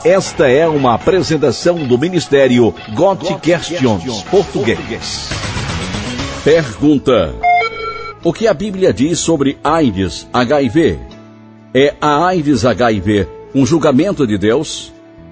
Esta é uma apresentação do Ministério God Questions Português. Pergunta: o que a Bíblia diz sobre AIDS, HIV? É a AIDS HIV um julgamento de Deus?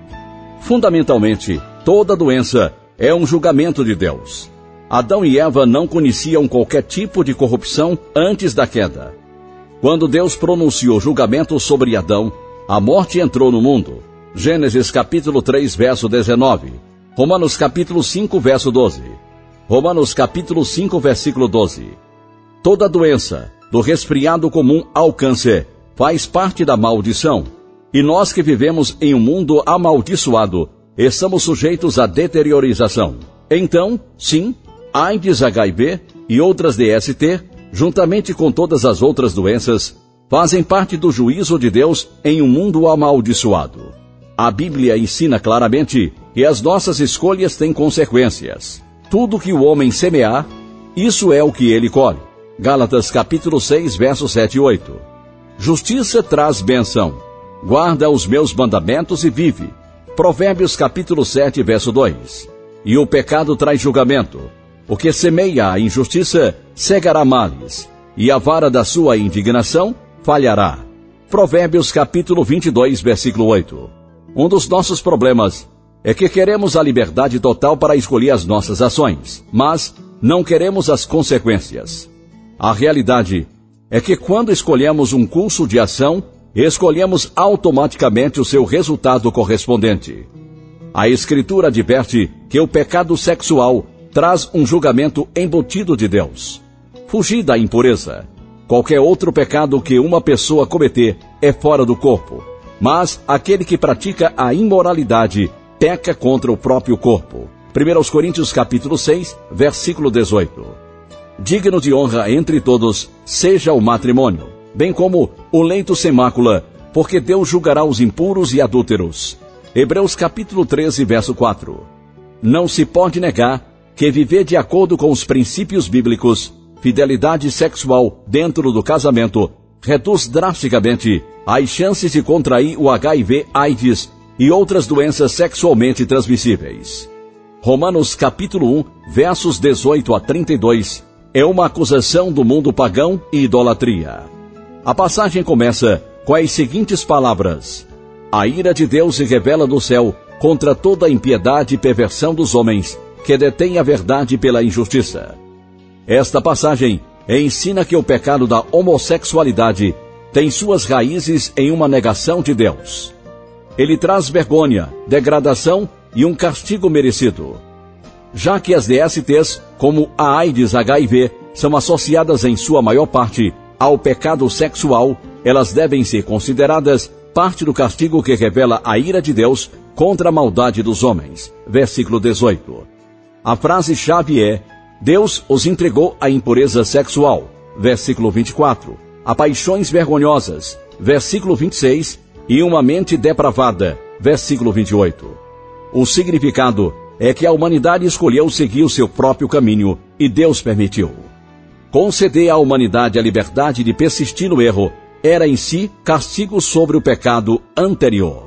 Fundamentalmente, toda doença é um julgamento de Deus. Adão e Eva não conheciam qualquer tipo de corrupção antes da queda. Quando Deus pronunciou julgamento sobre Adão, a morte entrou no mundo. Gênesis capítulo 3, verso 19. Romanos capítulo 5, verso 12. Romanos capítulo 5, versículo 12. Toda doença, do resfriado comum ao câncer, faz parte da maldição. E nós que vivemos em um mundo amaldiçoado, estamos sujeitos à deteriorização. Então, sim, AIDS, HIV e outras DST, juntamente com todas as outras doenças, fazem parte do juízo de Deus em um mundo amaldiçoado. A Bíblia ensina claramente que as nossas escolhas têm consequências. Tudo que o homem semear, isso é o que ele colhe. Gálatas capítulo 6, versos 7 e 8. Justiça traz bênção. Guarda os meus mandamentos e vive. Provérbios capítulo 7, verso 2. E o pecado traz julgamento. O que semeia a injustiça cegará males, e a vara da sua indignação falhará. Provérbios capítulo 22, versículo 8. Um dos nossos problemas é que queremos a liberdade total para escolher as nossas ações, mas não queremos as consequências. A realidade é que quando escolhemos um curso de ação, escolhemos automaticamente o seu resultado correspondente. A Escritura adverte que o pecado sexual traz um julgamento embutido de Deus. Fugir da impureza. Qualquer outro pecado que uma pessoa cometer é fora do corpo. Mas aquele que pratica a imoralidade peca contra o próprio corpo. 1 Coríntios capítulo 6, versículo 18. Digno de honra entre todos seja o matrimônio, bem como o leito sem mácula, porque Deus julgará os impuros e adúlteros. Hebreus capítulo 13, verso 4. Não se pode negar que viver de acordo com os princípios bíblicos, fidelidade sexual dentro do casamento, reduz drasticamente as chances de contrair o HIV/AIDS e outras doenças sexualmente transmissíveis. Romanos capítulo 1, versos 18 a 32, é uma acusação do mundo pagão e idolatria. A passagem começa com as seguintes palavras: a ira de Deus se revela do céu contra toda a impiedade e perversão dos homens que detêm a verdade pela injustiça. Esta passagem ensina que o pecado da homossexualidade tem suas raízes em uma negação de Deus. Ele traz vergonha, degradação e um castigo merecido. Já que as DSTs, como a AIDS HIV, são associadas em sua maior parte ao pecado sexual, elas devem ser consideradas parte do castigo que revela a ira de Deus contra a maldade dos homens. Versículo 18. A frase-chave é: Deus os entregou à impureza sexual. Versículo 24. A paixões vergonhosas. Versículo 26. E uma mente depravada. Versículo 28. O significado é que a humanidade escolheu seguir o seu próprio caminho e Deus permitiu. Conceder à humanidade a liberdade de persistir no erro era em si castigo sobre o pecado anterior.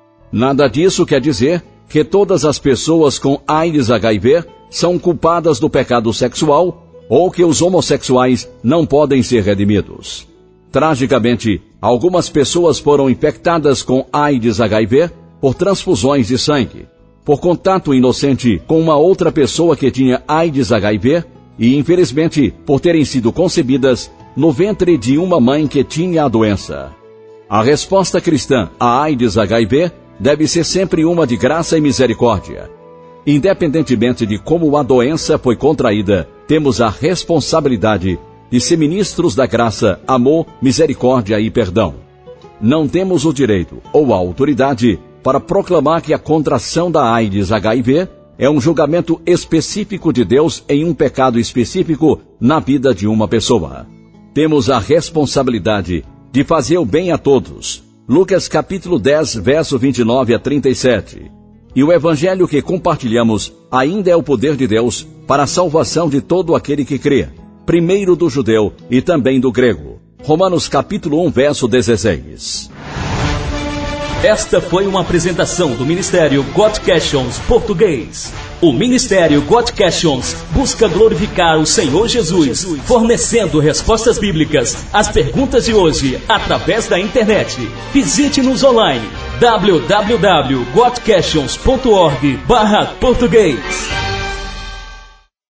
Nada disso quer dizer que todas as pessoas com AIDS HIV são culpadas do pecado sexual ou que os homossexuais não podem ser redimidos. Tragicamente, algumas pessoas foram infectadas com AIDS HIV por transfusões de sangue, por contato inocente com uma outra pessoa que tinha AIDS HIV e, infelizmente, por terem sido concebidas no ventre de uma mãe que tinha a doença. A resposta cristã à AIDS HIV deve ser sempre uma de graça e misericórdia. Independentemente de como a doença foi contraída, temos a responsabilidade de ser ministros da graça, amor, misericórdia e perdão. Não temos o direito ou a autoridade para proclamar que a contração da AIDS HIV é um julgamento específico de Deus em um pecado específico na vida de uma pessoa. Temos a responsabilidade de fazer o bem a todos. Lucas capítulo 10, verso 29 a 37. E o evangelho que compartilhamos ainda é o poder de Deus para a salvação de todo aquele que crê, primeiro do judeu e também do grego. Romanos capítulo 1, verso 16. Esta foi uma apresentação do Ministério Got Questions Português. O Ministério Got Questions busca glorificar o Senhor Jesus, fornecendo respostas bíblicas às perguntas de hoje através da internet. Visite-nos online www.gotquestions.org/português.